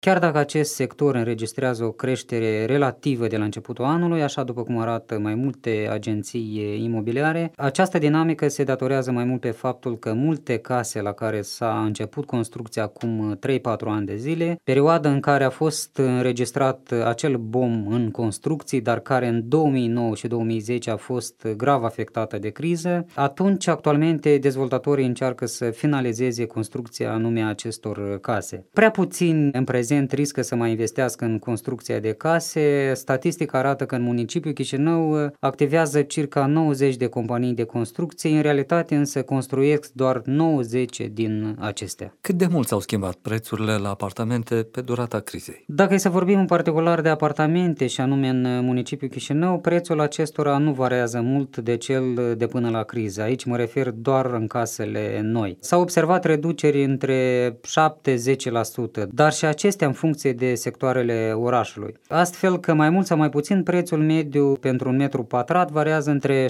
Chiar dacă acest sector înregistrează o creștere relativă de la începutul anului, așa după cum arată mai multe agenții imobiliare, această dinamică se datorează mai mult pe faptul că multe case la care s-a început construcția acum 3-4 ani de zile, perioada în care a fost înregistrat acel boom în construcții, dar care în 2009 și 2010 a fost grav afectată de criză, atunci actualmente dezvoltatorii încearcă să finalizeze construcția anume acestor case. Prea puțin în prezent riscă să mai investească în construcția de case. Statistica arată că în municipiul Chișinău activează circa 90 de companii de construcție, în realitate însă construiesc doar 90 din acestea. Cât de mult s-au schimbat prețurile la apartamente pe durata crizei? Dacă e să vorbim în particular de apartamente și anume în municipiul Chișinău, prețul acestora nu variază mult de cel de până la criză. Aici mă refer doar în casele noi. S-au observat reduceri între 7-10%, dar și acestea în funcție de sectoarele orașului. Astfel că mai mult sau mai puțin prețul mediu pentru un metru pătrat variază între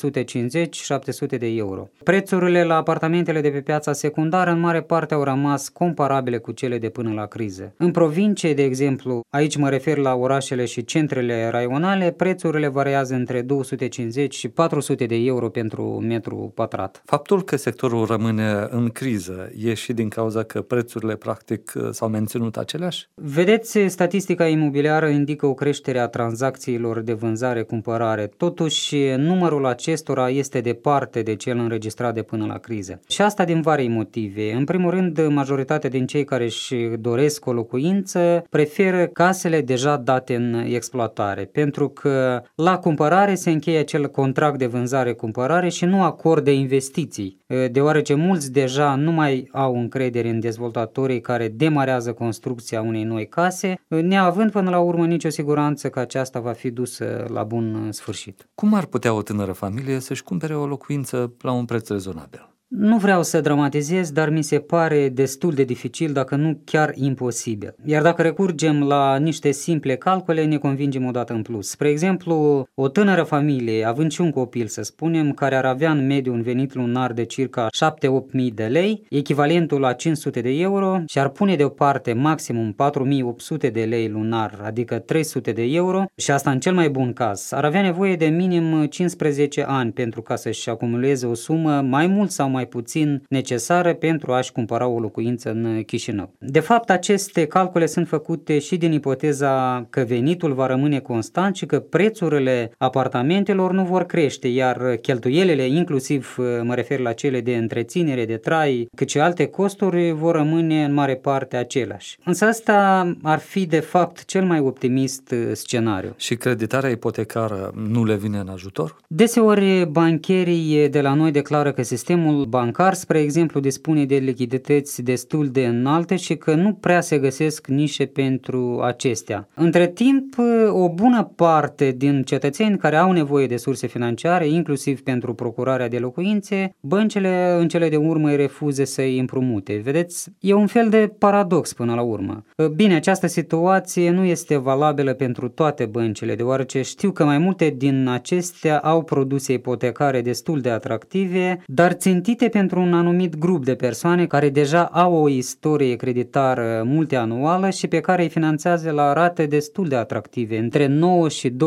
650-700 de euro. Prețurile la apartamentele de pe piața secundară în mare parte au rămas comparabile cu cele de până la criză. În provincie, de exemplu, aici mă refer la orașele și centrele raionale, prețurile variază între 250 și 400 de euro pentru metru pătrat. Faptul că sectorul rămâne în criză e și din cauza că prețurile practic s-au menținut aceleași? Vedeți, statistica imobiliară indică o creștere a tranzacțiilor de vânzare-cumpărare. Totuși, numărul acestora este departe de cel înregistrat de până la criză. Și asta din vari motive. În primul rând, majoritatea din cei care își doresc o locuință preferă casele deja date în exploatare, pentru că la cumpărare se încheie acel contract de vânzare-cumpărare și nu acord de investiții, deoarece mulți deja nu mai au încredere în dezvoltatorii care demarează construcția unei noi case, neavând până la urmă nicio siguranță că aceasta va fi dusă la bun sfârșit. Cum ar putea o tânără familie să-și cumpere o locuință la un preț rezonabil? Nu vreau să dramatizez, dar mi se pare destul de dificil, dacă nu chiar imposibil. Iar dacă recurgem la niște simple calcule, ne convingem odată în plus. Spre exemplu, o tânără familie, având și un copil, să spunem, care ar avea în mediu un venit lunar de circa 7-8 mii de lei, echivalentul la 500 de euro, și ar pune deoparte maximum 4800 de lei lunar, adică 300 de euro, și asta în cel mai bun caz, ar avea nevoie de minim 15 ani pentru ca să-și acumuleze o sumă mai mult sau mai puțin necesară pentru a-și cumpăra o locuință în Chișinău. De fapt, aceste calcule sunt făcute și din ipoteza că venitul va rămâne constant și că prețurile apartamentelor nu vor crește, iar cheltuielile, inclusiv mă refer la cele de întreținere, de trai, cât și alte costuri, vor rămâne în mare parte aceleași. Însă asta ar fi de fapt cel mai optimist scenariu. Și creditarea ipotecară nu le vine în ajutor? Deseori bancherii de la noi declară că sistemul bancar, spre exemplu, dispune de lichidități destul de înalte și că nu prea se găsesc nișe pentru acestea. Între timp, o bună parte din cetățeni care au nevoie de surse financiare, inclusiv pentru procurarea de locuințe, băncile în cele de urmă îi refuze să îi împrumute. Vedeți, e un fel de paradox până la urmă. Bine, această situație nu este valabilă pentru toate băncile, deoarece știu că mai multe din acestea au produse ipotecare destul de atractive, dar țintite pentru un anumit grup de persoane care deja au o istorie creditară multianuală și pe care îi finanțează la rate destul de atractive, între 9 și 12%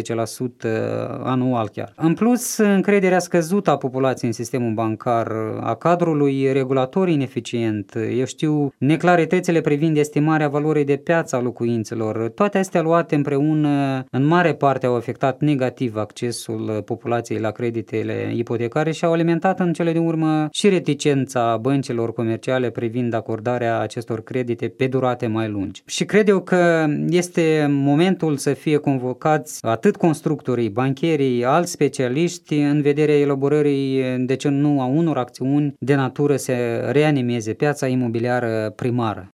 anual chiar. În plus, încrederea scăzută a populației în sistemul bancar, a cadrului regulator ineficient, neclaritățile privind estimarea valorii de piață a locuințelor, toate astea luate împreună în mare parte au afectat negativ accesul populației la creditele ipotecare și au alimentat în cele din urmă și reticența băncilor comerciale privind acordarea acestor credite pe durate mai lungi. Și cred eu că este momentul să fie convocați atât constructorii, bancherii, alți specialiști în vederea elaborării, de ce nu, a unor acțiuni de natură să reanimeze piața imobiliară primară.